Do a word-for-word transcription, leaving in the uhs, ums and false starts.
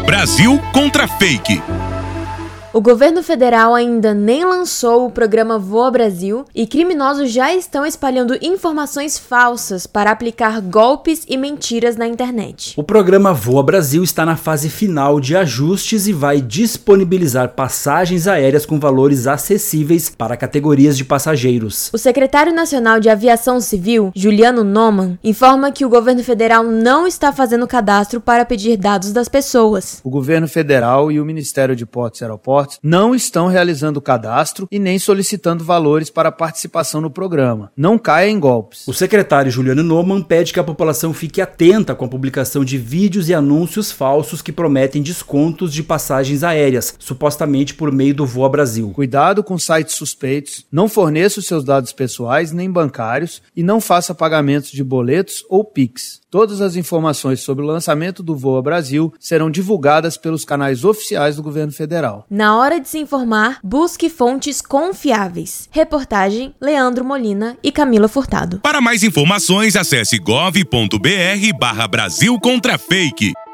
Brasil contra Fake. O governo federal ainda nem lançou o programa Voa Brasil e criminosos já estão espalhando informações falsas para aplicar golpes e mentiras na internet. O programa Voa Brasil está na fase final de ajustes e vai disponibilizar passagens aéreas com valores acessíveis para categorias de passageiros. O secretário nacional de Aviação Civil, Juliano Noman, informa que o governo federal não está fazendo cadastro para pedir dados das pessoas. O governo federal e o Ministério de Portos e Aeroportos não estão realizando cadastro e nem solicitando valores para participação no programa. Não caia em golpes. O secretário Juliano Noman pede que a população fique atenta com a publicação de vídeos e anúncios falsos que prometem descontos de passagens aéreas, supostamente por meio do Voa Brasil. Cuidado com sites suspeitos, não forneça os seus dados pessoais nem bancários e não faça pagamentos de boletos ou Pix. Todas as informações sobre o lançamento do Voa Brasil serão divulgadas pelos canais oficiais do governo federal. Na hora de se informar, busque fontes confiáveis. Reportagem Leandro Molina e Camila Furtado. Para mais informações, acesse gov ponto br barra Brasil contra Fake.